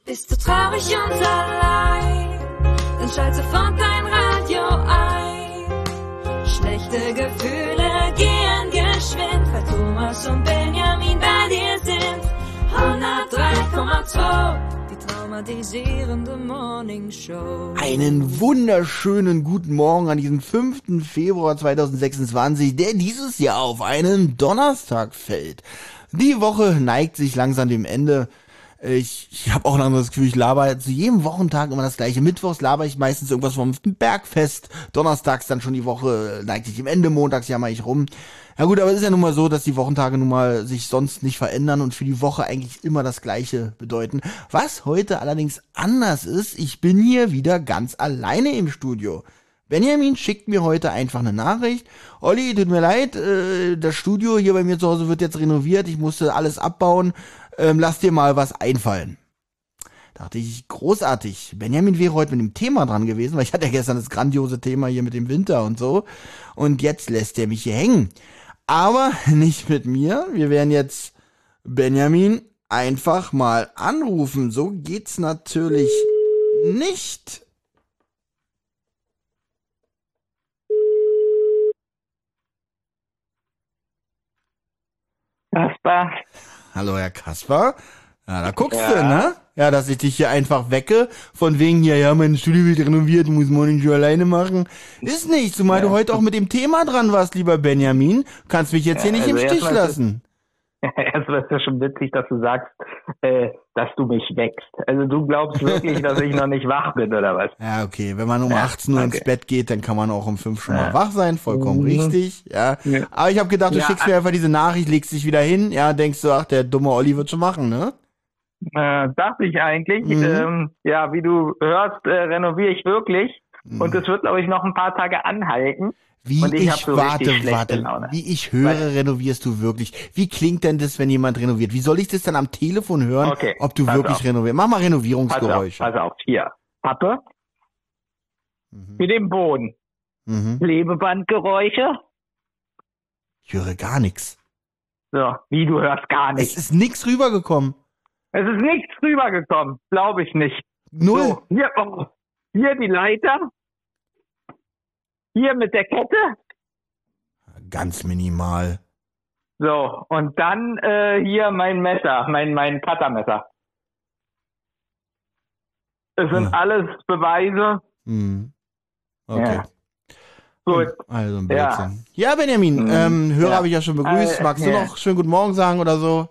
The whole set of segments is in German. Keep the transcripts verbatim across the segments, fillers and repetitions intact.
Bist du traurig und allein, dann schalt sofort dein Radio ein. Schlechte Gefühle gehen geschwind, weil Thomas und Benjamin bei dir sind. hundertdrei Komma zwei, die traumatisierende Morning Show. Einen wunderschönen guten Morgen an diesem fünften Februar zweitausendsechsundzwanzig, der dieses Jahr auf einen Donnerstag fällt. Die Woche neigt sich langsam dem Ende. Ich, ich habe auch langsam das Gefühl, ich laber zu jedem Wochentag immer das gleiche. Mittwochs laber ich meistens irgendwas vom Bergfest. Donnerstags dann schon die Woche neigt sich dem Ende. Montags jammer ich rum. Ja gut, aber es ist ja nun mal so, dass die Wochentage nun mal sich sonst nicht verändern und für die Woche eigentlich immer das Gleiche bedeuten. Was heute allerdings anders ist, ich bin hier wieder ganz alleine im Studio. Benjamin schickt mir heute einfach eine Nachricht. Olli, tut mir leid, äh, das Studio hier bei mir zu Hause wird jetzt renoviert. Ich musste alles abbauen. Ähm, lass dir mal was einfallen. Dachte ich, großartig. Benjamin wäre heute mit dem Thema dran gewesen, weil ich hatte ja gestern das grandiose Thema hier mit dem Winter und so. Und jetzt lässt er mich hier hängen. Aber nicht mit mir. Wir werden jetzt Benjamin einfach mal anrufen. So geht's natürlich nicht. Kasper. Hallo, Herr Kasper. Ja, da guckst Ja. du, ne? Ja, dass ich dich hier einfach wecke, von wegen hier, ja, mein Studio wird renoviert, muss Morning Show alleine machen. Ist nicht, zumal Ja. du heute auch mit dem Thema dran warst, lieber Benjamin. Kannst mich jetzt hier Ja, nicht im also Stich erstmal ist- lassen. Erstmal ist ja schon witzig, dass du sagst, äh, dass du mich weckst. Also du glaubst wirklich, dass ich noch nicht wach bin, oder was? Ja, okay, wenn man um Ja, achtzehn Uhr ins okay. Bett geht, dann kann man auch um fünf schon mal Ja. wach sein, vollkommen Mhm. richtig, ja. Ja. Aber ich habe gedacht, du Ja. schickst mir einfach diese Nachricht, legst dich wieder hin, ja, denkst du, ach, der dumme Olli wird schon machen, ne? Äh, dachte ich eigentlich. Mhm. Ähm, ja, wie du hörst, äh, renoviere ich wirklich. Mhm. Und es wird, glaube ich, noch ein paar Tage anhalten. Wie Und ich hab ich, so warte, richtig schlechte warte, Laune. wie ich höre, Was? renovierst du wirklich. Wie klingt denn das, wenn jemand renoviert? Wie soll ich das dann am Telefon hören, Okay, ob du pass wirklich auf. renovierst? Mach mal Pass auf, Renovierungsgeräusche. pass auf, hier. Pappe, Mhm. mit dem Boden. Mhm. Klebebandgeräusche. Ich höre gar nichts. So, wie du hörst gar Es nichts. ist nichts rübergekommen. Es ist nichts rübergekommen. Glaube ich nicht. Null. So, hier, oh, hier die Leiter. Hier mit der Kette. Ganz minimal. So, und dann äh, hier mein Messer, mein, mein Cuttermesser. Es sind Hm. alles Beweise. Mhm. Okay. Ja. Gut. Also ein Ja. Blödsinn. Ja, Benjamin, Mhm. ähm, Hörer Ja. habe ich ja schon begrüßt. Äh, Magst du ja. noch schönen guten Morgen sagen oder so?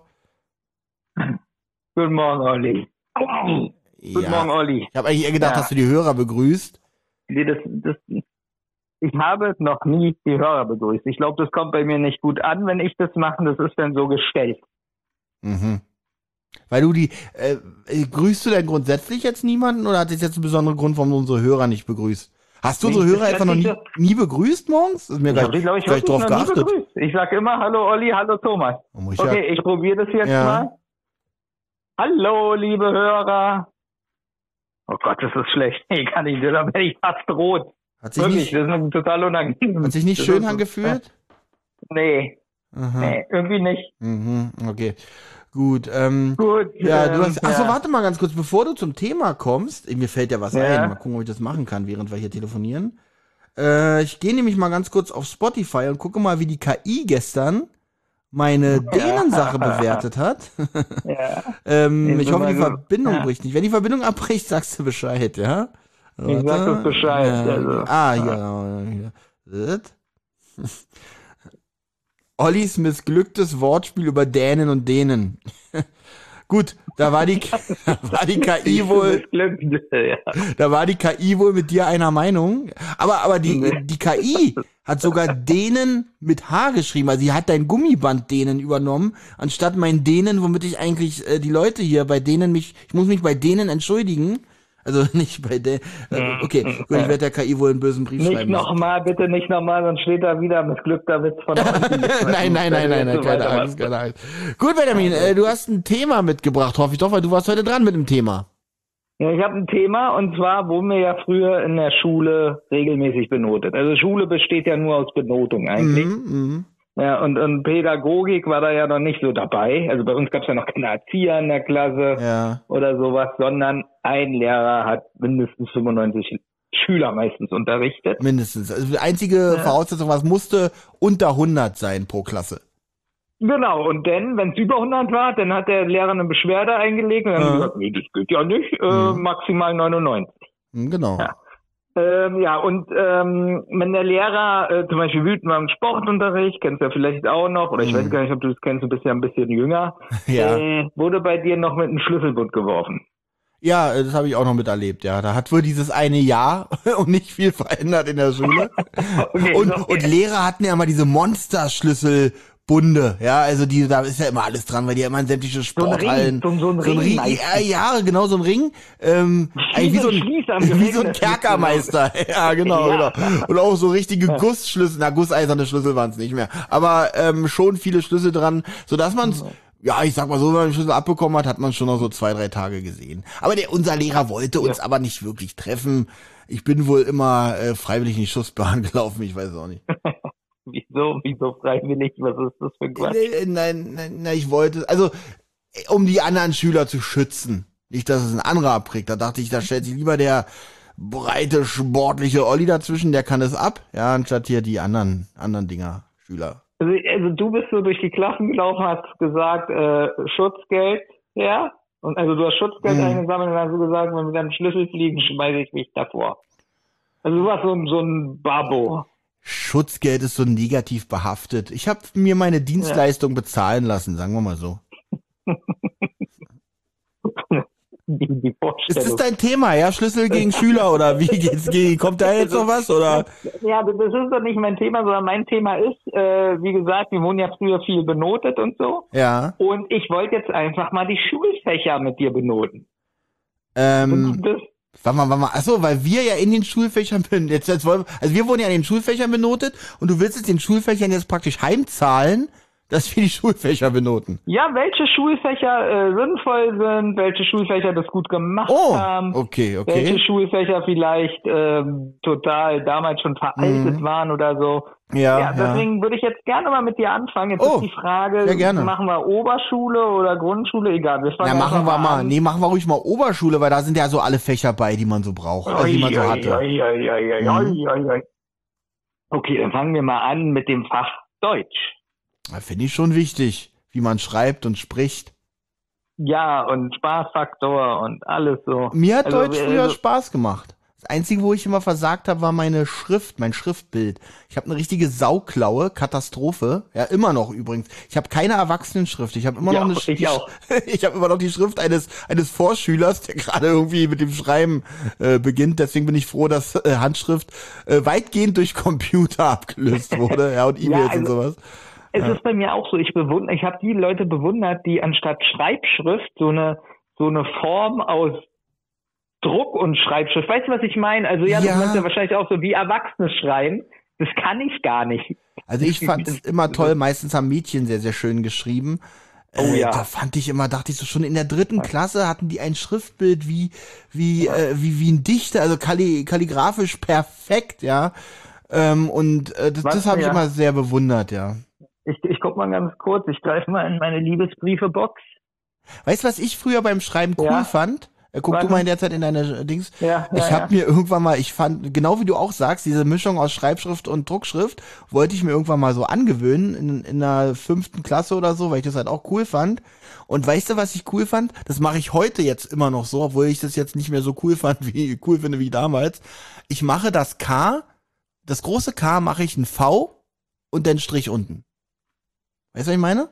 Guten Morgen, Olli. Guten Morgen, Olli. Ich habe eigentlich eher gedacht, Ja. dass du die Hörer begrüßt. Nee, das, das, ich habe noch nie die Hörer begrüßt. Ich glaube, das kommt bei mir nicht gut an, wenn ich das mache. Das ist dann so gestellt. Mhm. Weil du die, äh, äh, grüßt du denn grundsätzlich jetzt niemanden oder hat das jetzt einen besonderen Grund, warum du unsere Hörer nicht begrüßt? Hast du Nee, unsere das Hörer hat einfach noch nie, diese- nie begrüßt morgens? Ist mir Ich gar, habe die, glaube ich, gar nicht wirklich drauf noch nie geachtet. begrüßt. Ich sage immer, hallo Olli, hallo Thomas. Oh, muss ich Okay, ich probiere das jetzt Ja. mal. Hallo, liebe Hörer. Oh Gott, das ist schlecht. Nee, kann ich nicht. Da bin ich fast rot. ja, hat sich Wirklich, nicht, das ist total unangenehm. hat sich nicht Das schön ist- angefühlt? Nee, Aha. nee, irgendwie nicht. Mhm, okay. Gut, ähm, Gut. ja, du ähm, hast, achso, ja. warte mal ganz kurz, bevor du zum Thema kommst, mir fällt ja was Ja. ein, mal gucken, ob ich das machen kann, während wir hier telefonieren. Äh, ich gehe nämlich mal ganz kurz auf Spotify und gucke mal, wie die K I gestern meine Dänen-Sache bewertet hat. Ja. ähm, Ich ich hoffe, bin die mal Verbindung ja. bricht nicht. Wenn die Verbindung abbricht, sagst du Bescheid, ja? Ich sag Warte. das Bescheid, Ja, also. Ah, hier. hier. Das. Ollis missglücktes Wortspiel über Dänen und Dänen. Gut, da war die, da war die K I wohl, ja. da war die K I wohl mit dir einer Meinung. Aber, aber die, Nee. die K I hat sogar Dänen mit H geschrieben. Also sie hat dein Gummiband Dänen übernommen, anstatt mein Dänen, womit ich eigentlich äh, die Leute hier bei denen mich, ich muss mich bei denen entschuldigen. Also nicht bei der, äh, okay, gut, ich werde der K I wohl einen bösen Brief Nicht schreiben. müssen. nochmal, bitte nicht nochmal, sonst steht da wieder missglückter Witz von Olli. nein, nein, nein, nein, nein, keine Angst, keine Angst. Gut, Benjamin, äh, du hast ein Thema mitgebracht, hoffe ich doch, weil du warst heute dran mit dem Thema. Ja, ich habe ein Thema, und zwar wurden wir ja früher in der Schule regelmäßig benotet. Also Schule besteht ja nur aus Benotung eigentlich. Mhm, mhm. Ja, und, und Pädagogik war da ja noch nicht so dabei. Also bei uns gab es ja noch keine Erzieher in der Klasse Ja. oder sowas, sondern ein Lehrer hat mindestens fünfundneunzig Schüler meistens unterrichtet. Mindestens. Also die einzige Ja. Voraussetzung war, es musste unter hundert sein pro Klasse. Genau, und dann, wenn es über hundert war, dann hat der Lehrer eine Beschwerde eingelegt und dann Ja. haben gesagt, nee, das geht ja nicht, äh, Mhm. maximal neunundneunzig. Hm, Genau. Ja. Ähm, ja, und ähm, wenn der Lehrer äh, zum Beispiel wütend war im Sportunterricht, kennst du ja vielleicht auch noch, oder ich Mhm. weiß gar nicht, ob du das kennst, du bist ja ein bisschen jünger, Ja. äh, wurde bei dir noch mit einem Schlüsselbund geworfen. Ja, das habe ich auch noch miterlebt, ja. Da hat wohl dieses eine Jahr und nicht viel verändert in der Schule. Okay, und, so. und Lehrer hatten ja immer diese Monsterschlüsselbunde, ja, also die, da ist ja immer alles dran, weil die ja immer in sämtliche So ein Ring, Sporthallen. so, so ein Ring. Ring, meistens. ja, ja, genau, so ein Ring. Ähm, eigentlich wie so ein, Schließer am wie so ein Gefängnis. Kerkermeister. Ja, genau, Ja. genau. Und auch so richtige Gussschlüssel, na, gusseiserne Schlüssel waren es nicht mehr. Aber ähm, schon viele Schlüssel dran, sodass man's, ja, ich sag mal so, wenn man den Schlüssel abbekommen hat, hat man schon noch so zwei, drei Tage gesehen. Aber der, unser Lehrer wollte uns aber nicht wirklich treffen. Ich bin wohl immer äh, freiwillig in die Schussbahn gelaufen, ich weiß es auch nicht. Wieso, wieso freiwillig? Was ist das für ein Quatsch? Nee, Nein, nein, nein, ich wollte, also um die anderen Schüler zu schützen. Nicht, dass es ein anderer abkriegt. Da dachte ich, da stellt sich lieber der breite, sportliche Olli dazwischen, der kann es ab, ja, anstatt hier die anderen, anderen Dinger, Schüler. Also, also du bist so durch die Klassen gelaufen, hast gesagt, äh, Schutzgeld, ja? Und also du hast Schutzgeld Mhm. eingesammelt und hast du gesagt, wenn wir dann Schlüssel fliegen, schmeiße ich mich davor. Also du warst so ein, so ein Babo. Schutzgeld ist so negativ behaftet. Ich habe mir meine Dienstleistung bezahlen lassen, sagen wir mal so. Die, die Ist Vorstellung. das dein Thema, ja? Schlüssel gegen Schüler oder wie geht's? Ge- Kommt da jetzt noch was oder? Ja, das ist doch nicht mein Thema, sondern mein Thema ist, äh, wie gesagt, wir wurden ja früher viel benotet und so. Ja. Und ich wollte jetzt einfach mal die Schulfächer mit dir benoten. Ähm, das, warte mal, warte mal. Achso, weil wir ja in den Schulfächern bin. Jetzt, jetzt wollen, also wir wurden ja in den Schulfächern benotet und du willst jetzt den Schulfächern jetzt praktisch heimzahlen, dass wir die Schulfächer benoten. ja, welche Schulfächer äh, sinnvoll sind, welche Schulfächer das gut gemacht Oh, haben, okay, welche okay. Schulfächer vielleicht ähm, total damals schon veraltet Mhm. waren oder so. Ja, Ja, ja. deswegen würde ich jetzt gerne mal mit dir anfangen. Jetzt Oh, ist die Frage, sehr gerne. machen wir Oberschule oder Grundschule? Egal, wir Na, fangen machen einfach wir mal, an. nee, machen wir ruhig mal Oberschule, weil da sind ja so alle Fächer bei, die man so braucht, also die man so hatte. Oi, oi, oi, oi, Mhm. oi, oi. Okay, dann fangen wir mal an mit dem Fach Deutsch. Finde ich schon wichtig, wie man schreibt und spricht. Ja, und Spaßfaktor und alles so. Mir hat Also, Deutsch wir- früher also- Spaß gemacht. Das Einzige, wo ich immer versagt habe, war meine Schrift, mein Schriftbild. Ich habe eine richtige Sauklaue, Katastrophe. Ja, immer noch übrigens. Ich habe keine Erwachsenenschrift. Ich habe immer Ja, noch eine ich die, auch. Ich habe immer noch die Schrift eines eines Vorschülers, der gerade irgendwie mit dem Schreiben äh, beginnt. Deswegen bin ich froh, dass äh, Handschrift äh, weitgehend durch Computer abgelöst wurde, ja, und E-Mails Ja, und also- sowas. Es ist bei mir auch so, ich bewundere, ich habe die Leute bewundert, die anstatt Schreibschrift so eine so eine Form aus Druck und Schreibschrift. Weißt du, was ich meine? Also ja, Ja. das meinst ja wahrscheinlich auch so wie Erwachsene schreiben. Das kann ich gar nicht. Also ich fand es immer toll, meistens haben Mädchen sehr, sehr schön geschrieben. Oh äh, ja. Da fand ich immer, dachte ich so, schon in der dritten Klasse hatten die ein Schriftbild wie, wie, äh, wie, wie ein Dichter, also kalli kalligrafisch perfekt, ja. Ähm, und äh, das, Was? das habe ich Ja. immer sehr bewundert, ja. Ich, ich guck mal ganz kurz, ich greife mal in meine Liebesbriefebox. Weißt du, was ich früher beim Schreiben cool Ja. fand? Äh, guck Warte. du mal in der Zeit in deine äh, Dings. Ja, Ich ja, habe ja. mir irgendwann mal, ich fand, genau wie du auch sagst, diese Mischung aus Schreibschrift und Druckschrift, wollte ich mir irgendwann mal so angewöhnen, in, in der fünften Klasse oder so, weil ich das halt auch cool fand. Und weißt du, was ich cool fand? Das mache ich heute jetzt immer noch so, obwohl ich das jetzt nicht mehr so cool fand, wie cool finde wie damals. Ich mache das K, das große K mache ich ein V und dann Strich unten. Weißt du, was ich meine?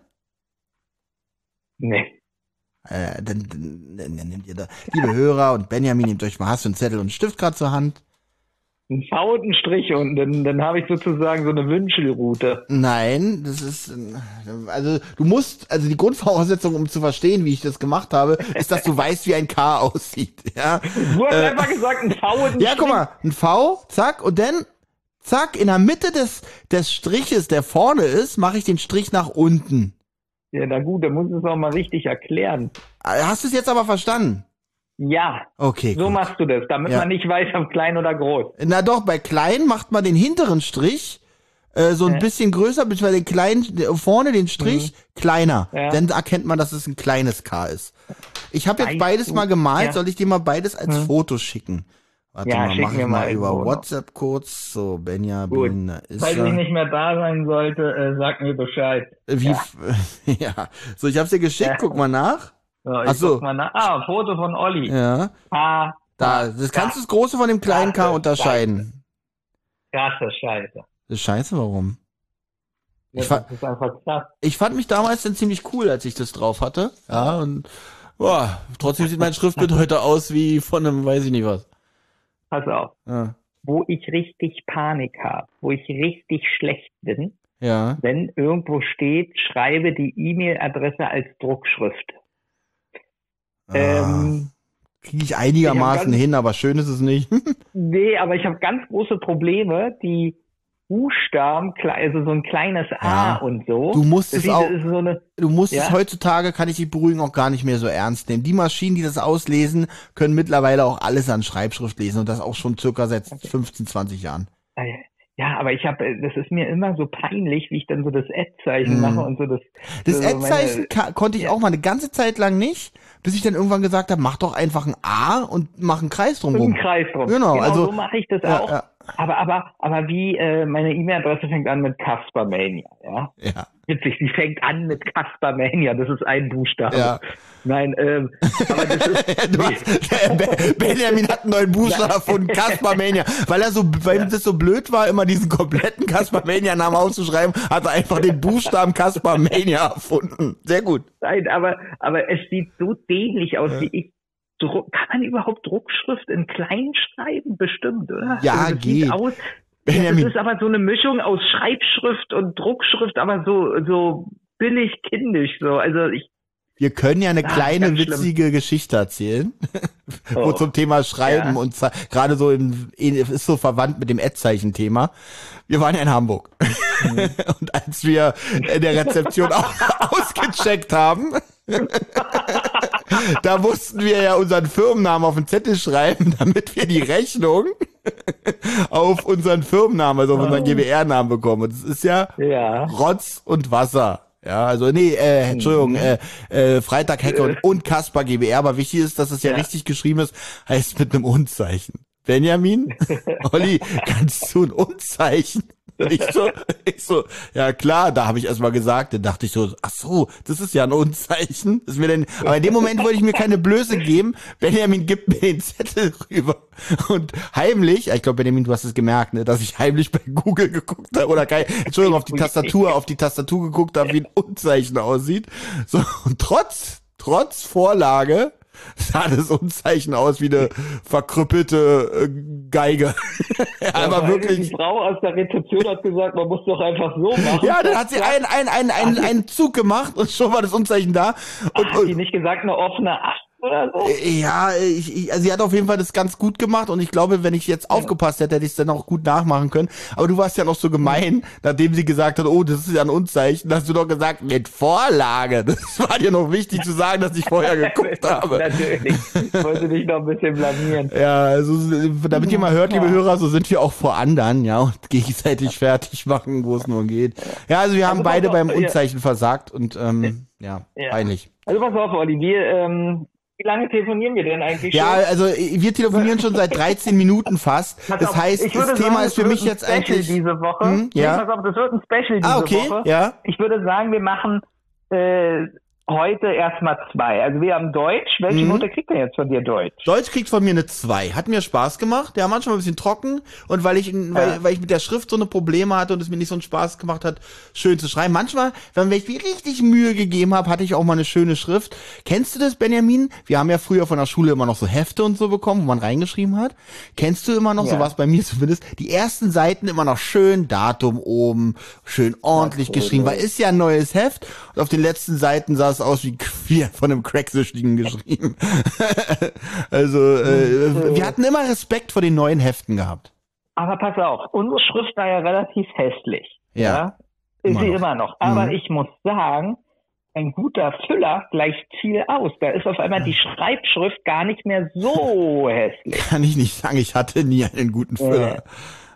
Nee. Äh, dann, dann, dann nehmt ihr da, liebe Hörer und Benjamin, nehmt euch mal, hast du einen Zettel und einen Stift gerade zur Hand? Ein V und ein Strich und dann, dann habe ich sozusagen so eine Wünschelroute. Nein, das ist, äh, also du musst, also die Grundvoraussetzung, um zu verstehen, wie ich das gemacht habe, ist, dass du weißt, wie ein K aussieht, ja. Du hast Äh, einfach gesagt, ein V und ein Ja, Strich. guck mal, ein V, zack, und dann, zack, in der Mitte des, des Striches, der vorne ist, mache ich den Strich nach unten. Ja, na gut, dann musst du es auch mal richtig erklären. Äh, Hast du es jetzt aber verstanden? Ja, Okay, so gut. machst du das, damit Ja. man nicht weiß, ob klein oder groß. Na doch, bei klein macht man den hinteren Strich, äh, so ein Ja. bisschen größer, beziehungsweise den kleinen, vorne den Strich kleiner. Ja. Dann erkennt man, dass es ein kleines K ist. Ich habe jetzt Weißt beides du- mal gemalt. Ja. Soll ich dir mal beides als Hm. Foto schicken? Warte Ja, mal, schick mach ich mir mal mal über irgendwo noch. WhatsApp kurz. So, Benjamin, da ist Falls er. ich nicht mehr da sein sollte, äh, sag mir Bescheid. Wie, Ja. f- ja. So, ich hab's dir geschickt, Ja. guck mal nach. So, ich Ach so. guck mal nach. Ah, Foto von Olli. Ja. Ah, Da, das kannst du das Große von dem kleinen K Krasse unterscheiden. krasse Scheiße. Das ist scheiße, warum? Ja, Ich fa- das ist einfach krass. Ich fand mich damals dann ziemlich cool, als ich das drauf hatte. Ja, und boah, trotzdem sieht mein Schriftbild heute aus wie von einem, weiß ich nicht was. Pass auf. Ja. Wo ich richtig Panik habe, wo ich richtig schlecht bin, Ja. wenn irgendwo steht, schreibe die E-Mail-Adresse als Druckschrift. Ähm, Kriege ich einigermaßen ich hab ganz- hin, aber schön ist es nicht. Nee, aber ich habe ganz große Probleme, die Buchstaben, kle- also so ein kleines A Ja. und so. Du musst Das es sieht- auch- das ist so eine, Du musst es Ja? heutzutage, kann ich dich beruhigen, auch gar nicht mehr so ernst nehmen. Die Maschinen, die das auslesen, können mittlerweile auch alles an Schreibschrift lesen und das auch schon circa seit fünfzehn, zwanzig Jahren. ja, aber ich habe, das ist mir immer so peinlich, wie ich dann so das Ad-Zeichen Mhm. mache und so das. Das so meine- Ad-Zeichen ka- konnte ich ja. auch mal eine ganze Zeit lang nicht, bis ich dann irgendwann gesagt habe, mach doch einfach ein A und mach einen Kreis Mit drumherum. einem Kreis drum. Genau, also- so mache ich das Ja, auch. ja. Aber, aber, aber wie, äh, meine E-Mail-Adresse fängt an mit Caspermania, ja. Ja. Witzig, die fängt an mit Caspermania, das ist ein Buchstabe. Ja. Nein, ähm, aber das ist, Du hast, der Be- Benjamin hat einen neuen Buchstaben erfunden, Caspermania. Weil er so, weil ihm das so blöd war, immer diesen kompletten Caspermania-Namen auszuschreiben, hat er einfach den Buchstaben Caspermania erfunden. Sehr gut. nein, aber, aber es sieht so dämlich aus, wie ich. Druck, kann man überhaupt Druckschrift in klein schreiben? Bestimmt, oder? Ja, Also das sieht geht. aus, Benjamin. das ist aber so eine Mischung aus Schreibschrift und Druckschrift, aber so, so billig kindisch, so. Also ich, Wir können ja eine Ah, kleine, ganz schlimm. witzige Geschichte erzählen. Wo Oh. zum Thema Schreiben Ja. und za- gerade so im, ist so verwandt mit dem Ad-Zeichen-Thema. Wir waren ja in Hamburg. Mhm. Und als wir in der Rezeption auch ausgecheckt haben, da mussten wir ja unseren Firmennamen auf den Zettel schreiben, damit wir die Rechnung auf unseren Firmennamen, also auf unseren G B R-Namen bekommen. Und das ist ja ja. Rotz und Wasser. Ja, also nee, äh, Entschuldigung, äh, äh, Freitag Hecke und, und Kasper G B R, aber wichtig ist, dass es ja, Ja. richtig geschrieben ist, heißt mit einem Unzeichen. Benjamin, Olli, kannst du ein Unzeichen? Ich so, ich so, ja klar, da habe ich erst mal gesagt, dann dachte ich so, ach so, das ist ja ein Unzeichen. Das ist mir denn, aber in dem Moment wollte ich mir keine Blöße geben. Benjamin gibt mir den Zettel rüber und heimlich, ich glaube Benjamin, du hast es gemerkt, ne, dass ich heimlich bei Google geguckt habe oder kein, Entschuldigung, auf die Tastatur, auf die Tastatur geguckt habe, wie ein Unzeichen aussieht. So, und trotz, trotz Vorlage sah das Unzeichen aus wie eine verkrüppelte äh, Geige. Aber Weil wirklich. Die Frau aus der Rezeption hat gesagt, man muss doch einfach so machen. Ja, dann hat sie einen, einen, einen, einen, einen Zug gemacht und schon war das Unzeichen da. Und, Hat die und, nicht gesagt, eine offene Acht oder so? ja, ich, ich, also sie hat auf jeden Fall das ganz gut gemacht und ich glaube, wenn ich jetzt aufgepasst hätte, hätte ich es dann auch gut nachmachen können. Aber du warst ja noch so gemein, nachdem sie gesagt hat, oh, das ist ja ein Unzeichen, hast du doch gesagt, mit Vorlage. Das war dir noch wichtig zu sagen, dass ich vorher geguckt habe. Natürlich. Ich wollte dich noch ein bisschen blamieren. Ja, also damit ihr mal hört, liebe Hörer, so sind wir auch vor anderen, ja, und gegenseitig fertig machen, wo es nur geht. Ja, also wir haben Also beide pass auf, beim ja. Unzeichen versagt und ähm, ja, Ja. peinlich. Also pass auf, Olli, wir, ähm, wie lange telefonieren wir denn eigentlich Ja, schon? also wir telefonieren schon seit dreizehn Minuten fast. Pass Das auf, heißt, ich das würde Thema sagen, ist für es mich wird jetzt ein Special eigentlich. diese Woche. Hm, ja. Nee, pass auf, das wird ein Special diese Ah, okay, Woche. ja. Ich würde sagen, wir machen äh, heute erstmal zwei. Also wir haben Deutsch. Welche Mhm. Note kriegt denn jetzt von dir Deutsch? Deutsch kriegt von mir eine zwei. Hat mir Spaß gemacht. Der war manchmal ein bisschen trocken und weil ich, weil, Ja. weil ich mit der Schrift so eine Probleme hatte und es mir nicht so einen Spaß gemacht hat, schön zu schreiben. Manchmal, wenn ich mir richtig Mühe gegeben habe, hatte ich auch mal eine schöne Schrift. Kennst du das, Benjamin? Wir haben ja früher von der Schule immer noch so Hefte und so bekommen, wo man reingeschrieben hat. Kennst du immer noch, Ja. so was bei mir zumindest, die ersten Seiten immer noch schön Datum oben, schön ordentlich Natürlich. geschrieben, weil ist ja ein neues Heft und auf den letzten Seiten sah es aus wie wie von einem Cracksüchtigen geschrieben. Also, äh, wir hatten immer Respekt vor den neuen Heften gehabt. Aber pass auf, unsere Schrift war ja relativ hässlich. Ja. Ist Immer sie noch. immer noch. Aber Mhm. ich muss sagen, ein guter Füller gleicht viel aus. Da ist auf einmal die Schreibschrift gar nicht mehr so hässlich. Kann ich nicht sagen, ich hatte nie einen guten Füller.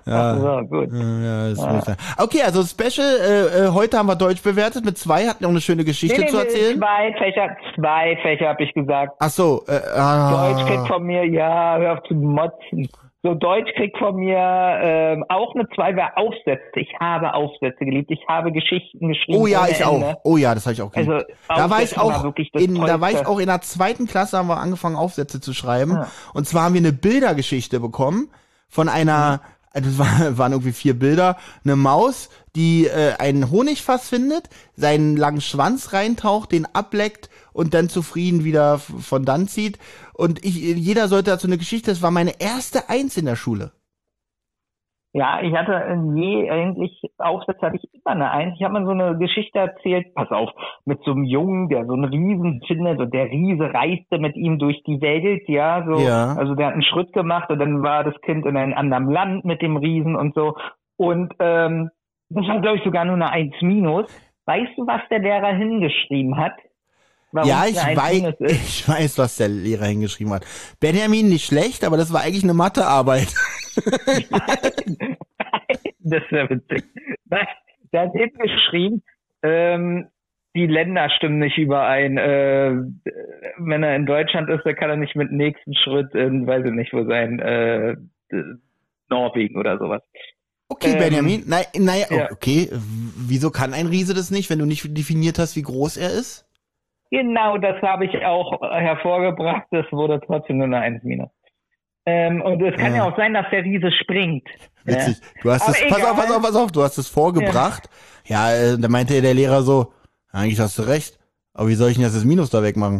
Ja, so, gut. Ja, das ja. Sein. Okay, also Special, äh, heute haben wir Deutsch bewertet mit zwei, hatten noch eine schöne Geschichte nee, nee, zu erzählen. Zwei Fächer, zwei Fächer habe ich gesagt. Ach so. Äh, ah. Deutsch kriegt von mir, ja, hör auf zu motzen. So, Deutsch kriegt von mir ähm, auch eine zwei, weil Aufsätze. Ich habe Aufsätze geliebt. Ich habe Geschichten geschrieben. Oh ja, ich Ende. auch. Oh ja, das habe ich auch geliebt. Also, da war ich auch war in, da war ich auch in der zweiten Klasse, haben wir angefangen Aufsätze zu schreiben. Ja. Und zwar haben wir eine Bildergeschichte bekommen von einer, also es war, waren irgendwie vier Bilder, eine Maus, die äh, ein Honigfass findet, seinen langen Schwanz reintaucht, den ableckt und dann zufrieden wieder von dann zieht. Und ich, jeder sollte dazu eine Geschichte, das war meine erste Eins in der Schule. Ja, ich hatte je eigentlich Aufsätze hatte ich immer eine Eins. Ich habe mal so eine Geschichte erzählt, pass auf, mit so einem Jungen, der so einen Riesen findet und der Riese reiste mit ihm durch die Welt, ja, so, ja. Also der hat einen Schritt gemacht und dann war das Kind in einem anderen Land mit dem Riesen und so. Und ähm, das war, glaube ich, sogar nur eine Eins minus. Weißt du, was der Lehrer hingeschrieben hat? Warum ja, ich weiß, ich weiß, was der Lehrer hingeschrieben hat. Benjamin, nicht schlecht, aber das war eigentlich eine Mathearbeit. Nein, das wäre witzig. Nein, der hat hingeschrieben, ähm, die Länder stimmen nicht überein. Äh, wenn er in Deutschland ist, dann kann er nicht mit dem nächsten Schritt in, weiß ich nicht, wo sein, äh, Norwegen oder sowas. Okay, ähm, Benjamin, naja, naja, ja. okay, wieso kann ein Riese das nicht, wenn du nicht definiert hast, wie groß er ist? Genau, das habe ich auch hervorgebracht. Das wurde trotzdem nur eine Eins minus. Ähm, und es kann ja. ja auch sein, dass der Riese springt. Witzig. Ja. Du hast es, pass auf, pass auf, pass auf, du hast es vorgebracht. Ja, ja äh, da meinte der Lehrer so, eigentlich hast du recht, aber wie soll ich denn jetzt das Minus da wegmachen?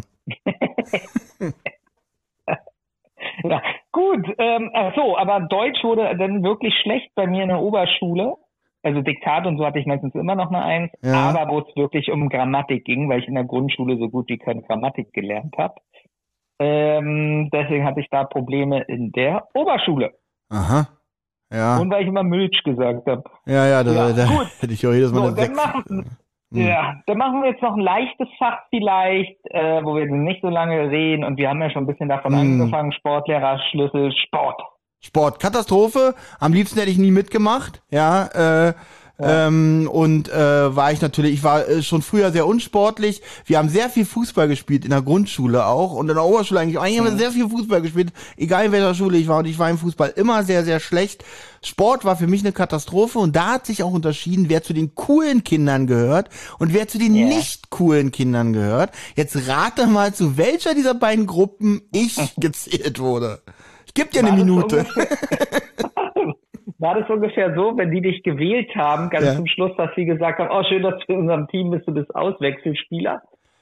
Ja, gut, ähm, ach so, aber Deutsch wurde dann wirklich schlecht bei mir in der Oberschule. Also Diktat und so hatte ich meistens immer noch eine Eins, ja. Aber wo es wirklich um Grammatik ging, weil ich in der Grundschule so gut wie keine Grammatik gelernt habe. Ähm, deswegen hatte ich da Probleme in der Oberschule. Aha, ja. Und weil ich immer Milch gesagt habe. Ja, ja, da, ja, da gut. hätte ich auch jedes Mal so, eine dann sechs. Machen, hm. Ja, dann machen wir jetzt noch ein leichtes Fach vielleicht, äh, wo wir nicht so lange reden. Und wir haben ja schon ein bisschen davon hm. angefangen, Sportlehrer, Schlüssel, Sport. Sport, Katastrophe. Am liebsten hätte ich nie mitgemacht, ja, äh, ja. Ähm, und äh, war ich natürlich, ich war äh, schon früher sehr unsportlich. Wir haben sehr viel Fußball gespielt, in der Grundschule auch und in der Oberschule eigentlich auch. Eigentlich haben wir sehr viel Fußball gespielt, egal in welcher Schule ich war. Und ich war im Fußball immer sehr, sehr schlecht. Sport war für mich eine Katastrophe und da hat sich auch unterschieden, wer zu den coolen Kindern gehört und wer zu den yeah. nicht coolen Kindern gehört. Jetzt rate mal, zu welcher dieser beiden Gruppen ich gezählt wurde. Ich geb dir eine Minute. War das ungefähr so, wenn die dich gewählt haben, ganz ja. zum Schluss, dass sie gesagt haben, oh schön, dass du in unserem Team bist, du bist Auswechselspieler?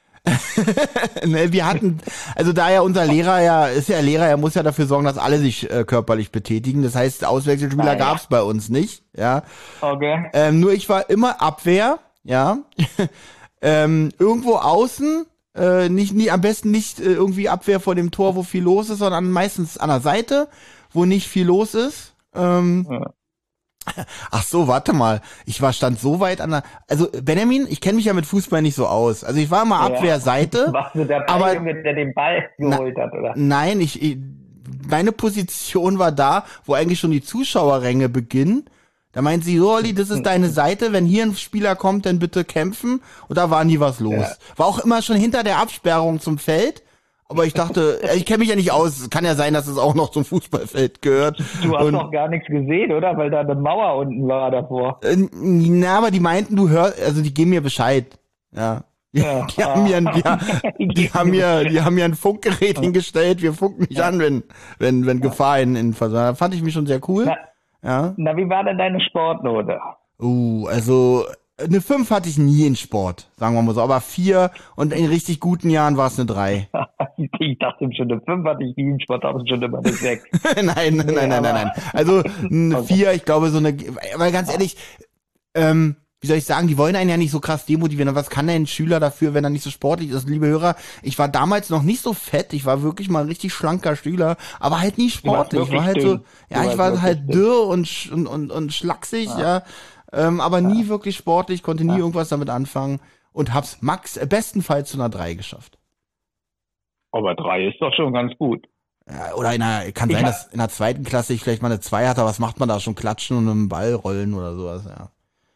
Ne, wir hatten, also da ja unser Lehrer ja, ist ja Lehrer, er muss ja dafür sorgen, dass alle sich äh, körperlich betätigen. Das heißt, Auswechselspieler ah, ja. gab's bei uns nicht, ja. Okay. Ähm, nur ich war immer Abwehr, ja. ähm, irgendwo außen, äh, nicht, nie, am besten nicht äh, irgendwie Abwehr vor dem Tor, wo viel los ist, sondern meistens an der Seite, wo nicht viel los ist. Ähm, ja. Ach so, warte mal. Ich war stand so weit an der. Also Benjamin, ich kenne mich ja mit Fußball nicht so aus. Also ich war mal ja. Abwehrseite. Warst du der Ball, aber der den Ball geholt na, hat, oder? Nein, ich, ich. Meine Position war da, wo eigentlich schon die Zuschauerränge beginnen. Da meint sie, so, Olli, das ist deine Seite. Wenn hier ein Spieler kommt, dann bitte kämpfen. Und da war nie was los. Ja. War auch immer schon hinter der Absperrung zum Feld. Aber ich dachte, ich kenne mich ja nicht aus. Kann ja sein, dass es auch noch zum Fußballfeld gehört. Du hast und, doch gar nichts gesehen, oder? Weil da eine Mauer unten war davor. Äh, na, aber die meinten, du hörst, also die geben mir Bescheid. Ja. Ja. Die, haben mir ein, die, die haben mir, die haben mir ein Funkgerät hingestellt. Wir funken nicht ja. an, wenn, wenn, wenn Gefahr in, in Da fand ich mich schon sehr cool. Na, ja. na, wie war denn deine Sportnote? Uh, also, eine fünf hatte ich nie in Sport, sagen wir mal so, aber vier und in richtig guten Jahren war es eine drei. Ich dachte schon, eine fünf hatte ich nie in Sport, aber schon immer eine sechs. nein, nein, nein, nein, nein, nein. Also eine okay. vier, ich glaube so eine, weil ganz ehrlich, ähm, wie soll ich sagen, die wollen einen ja nicht so krass demotivieren. Was kann denn ein Schüler dafür, wenn er nicht so sportlich ist? Liebe Hörer, ich war damals noch nicht so fett, ich war wirklich mal ein richtig schlanker Schüler, aber halt nie sportlich. Ich war halt dünn. so, ja, ich war halt dünn. dürr und, und, und, und schlaksig, ja. ja. Ähm, aber nie ja. wirklich sportlich, konnte nie ja. irgendwas damit anfangen und hab's max, äh, bestenfalls zu einer drei geschafft. Aber drei ist doch schon ganz gut. Ja, oder in einer, kann sein, dass in der zweiten Klasse ich vielleicht mal eine zwei hatte, aber was macht man da schon? Klatschen und einen Ball rollen oder sowas, ja.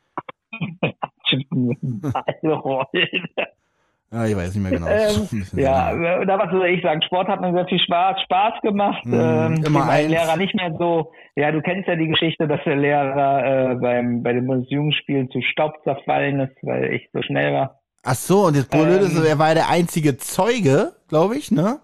Ball rollen. Ja, ich weiß nicht mehr genau. Ähm, ja, oder was soll ich sagen? Sport hat mir sehr viel Spaß, Spaß gemacht. Mhm, ähm, immer mein eins. Lehrer nicht mehr so. Ja, du kennst ja die Geschichte, dass der Lehrer äh, beim bei den Bundesjugendspielen zu Staub zerfallen ist, weil ich so schnell war. Ach so, und das Blöde ist, Ähm, er war ja der einzige Zeuge, glaube ich, ne?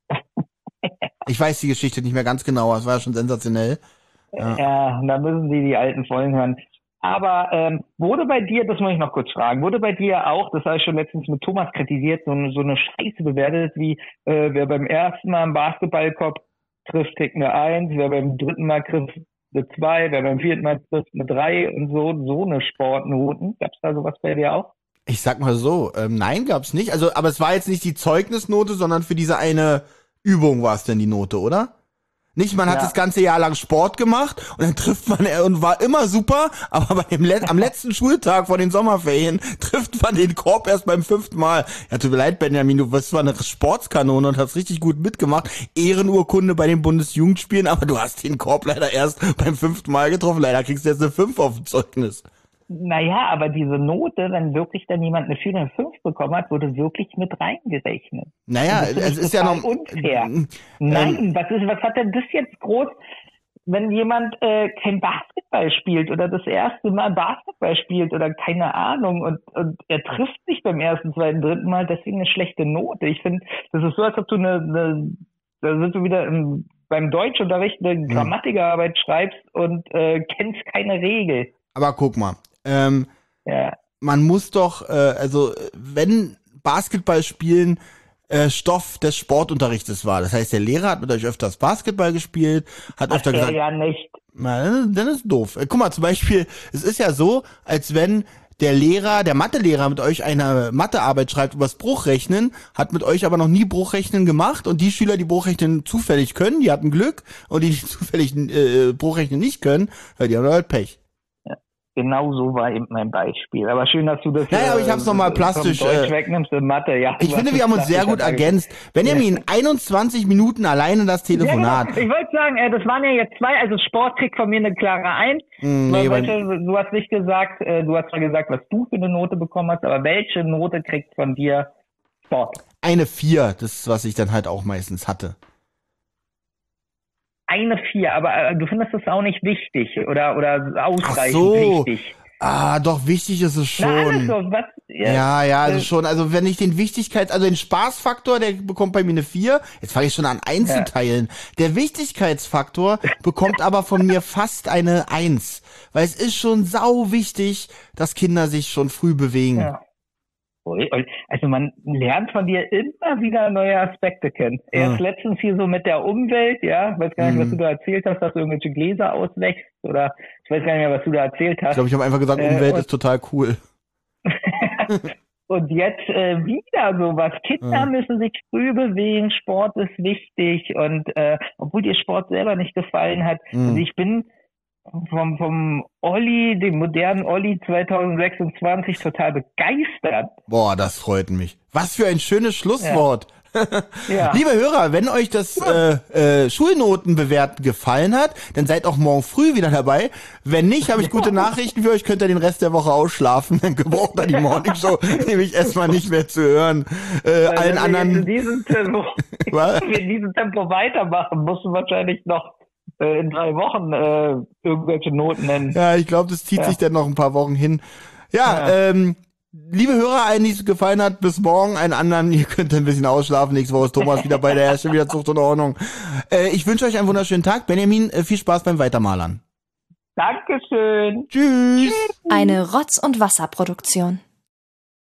Ich weiß die Geschichte nicht mehr ganz genau, aber es war ja schon sensationell. Ja, ja da müssen die die alten Folgen hören. Aber ähm, wurde bei dir, das muss ich noch kurz fragen, wurde bei dir auch, das habe ich schon letztens mit Thomas kritisiert, so eine, so eine Scheiße bewertet, wie äh, wer beim ersten Mal einen Basketballkorb trifft, kriegt eine Eins, wer beim dritten Mal trifft, eine Zwei, wer beim vierten Mal trifft, eine Drei und so, so eine Sportnoten. Gab's da sowas bei dir auch? Ich sag mal so, ähm, nein, gab's nicht. Also, aber es war jetzt nicht die Zeugnisnote, sondern für diese eine Übung war es denn die Note, oder? Nicht, man hat Ja. das ganze Jahr lang Sport gemacht und dann trifft man und war immer super, aber bei dem Let- am letzten Schultag vor den Sommerferien trifft man den Korb erst beim fünften Mal. Ja, tut mir leid, Benjamin, du bist zwar eine Sportskanone und hast richtig gut mitgemacht, Ehrenurkunde bei den Bundesjugendspielen, aber du hast den Korb leider erst beim fünften Mal getroffen. Leider kriegst du jetzt eine fünf auf dem Zeugnis. Naja, aber diese Note, wenn wirklich dann jemand eine vier oder eine fünf bekommen hat, wurde wirklich mit reingerechnet. Naja, Und das es ist ja total noch unfair. Ähm, Nein, was ist, was hat denn das jetzt groß, wenn jemand äh, kein Basketball spielt oder das erste Mal Basketball spielt oder keine Ahnung und, und er trifft sich beim ersten, zweiten, dritten Mal, deswegen eine schlechte Note. Ich finde, das ist so, als ob du eine, eine da sind du wieder im, beim Deutschunterricht eine Grammatikarbeit schreibst und äh, kennst keine Regel. Aber guck mal, ähm, Ja. man muss doch, äh, also wenn Basketball spielen äh, Stoff des Sportunterrichtes war, das heißt, der Lehrer hat mit euch öfters Basketball gespielt, hat Ach, öfter der gesagt, ja nicht. na, dann dann ist doof. Äh, guck mal, zum Beispiel, es ist ja so, als wenn der Lehrer, der Mathelehrer mit euch eine Mathearbeit schreibt übers Bruchrechnen, hat mit euch aber noch nie Bruchrechnen gemacht und die Schüler, die Bruchrechnen zufällig können, die hatten Glück und die, die zufällig äh, Bruchrechnen nicht können, ja, die haben halt Pech. Genau so war eben mein Beispiel. Aber schön, dass du das Naja, aber ich hab's noch mal plastisch, vom Deutsch äh, wegnimmst in Mathe. Ja, Ich du finde, hast wir es haben uns sehr plastisch gut dargestellt. ergänzt. Benjamin, einundzwanzig Minuten alleine das Ja, Telefonat. genau. Ich wollte sagen, äh, das waren ja jetzt zwei, also Sport kriegt von mir eine klare Eins. Mm, nee, Aber weil- welche, du hast nicht gesagt, äh, du hast zwar gesagt, was du für eine Note bekommen hast, aber welche Note kriegt von dir Sport? Eine vier, das ist, was ich dann halt auch meistens hatte. Eine vier, aber äh, du findest das auch nicht wichtig oder oder ausreichend Ach so. wichtig. Ah, doch, wichtig ist es Na, alles schon. so, was? Ja, ja, also äh, schon. Also wenn ich den Wichtigkeit, also den Spaßfaktor, der bekommt bei mir eine vier. Jetzt fange ich schon an einzuteilen. Der Wichtigkeitsfaktor bekommt aber von mir fast eine eins. Weil es ist schon sau wichtig, dass Kinder sich schon früh bewegen. Ja. Also man lernt von dir immer wieder neue Aspekte kennen. Erst Ja. letztens hier so mit der Umwelt, ja, weiß gar nicht, was Mhm. du da erzählt hast, dass du irgendwelche Gläser auswächst oder ich weiß gar nicht mehr, was du da erzählt Ich hast. glaube, ich habe einfach gesagt, Äh, Umwelt und- ist total cool. Und jetzt äh, wieder sowas. Kinder Ja. müssen sich früh bewegen, Sport ist wichtig und äh, obwohl dir Sport selber nicht gefallen hat, Mhm. also ich bin vom, vom Olli, dem modernen Olli zwanzig sechsundzwanzig total begeistert. Boah, das freut mich. Was für ein schönes Schlusswort. Ja. Liebe Hörer, wenn euch das äh, äh, Schulnotenbewerten gefallen hat, dann seid auch morgen früh wieder dabei. Wenn nicht, habe ich gute Nachrichten für euch, könnt ihr den Rest der Woche ausschlafen. Dann gebraucht ihr die Morning Show nämlich erstmal nicht mehr zu hören. Äh, Weil allen wenn anderen... wir in diesem Tempo, Was? wenn wir in diesem Tempo weitermachen, musst du wahrscheinlich noch äh, in drei Wochen äh, irgendwelche Noten nennen. Ja, ich glaube, das zieht Ja. sich dann noch ein paar Wochen hin. Ja, Ja. ähm, liebe Hörer, allen, die es gefallen hat, bis morgen. Einen anderen, ihr könnt ein bisschen ausschlafen. Nächste Woche ist Thomas wieder bei der Herrschaft, wieder Zucht und Ordnung. Äh, ich wünsche euch einen wunderschönen Tag. Benjamin, äh, viel Spaß beim Weitermalern. Dankeschön. Tschüss. Eine Rotz- und Wasserproduktion.